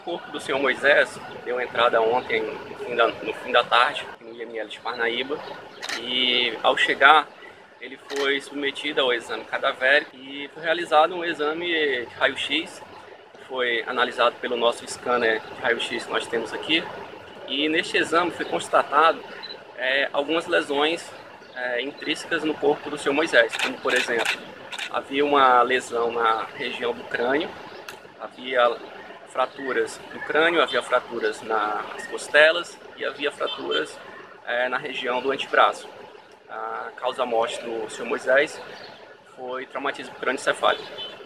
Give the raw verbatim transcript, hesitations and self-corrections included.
O corpo do senhor Moisés deu entrada ontem, no fim da, no fim da tarde, no I M L de Parnaíba, e ao chegar, ele foi submetido ao exame cadavérico e foi realizado um exame de raio-x, foi analisado pelo nosso scanner de raio-x que nós temos aqui, e neste exame foi constatado é, algumas lesões é, intrínsecas no corpo do senhor Moisés, como por exemplo, havia uma lesão na região do crânio, havia fraturas no crânio, havia fraturas nas costelas e havia fraturas é, na região do antebraço. A causa-morte do senhor Moisés foi traumatismo crânioencefálico.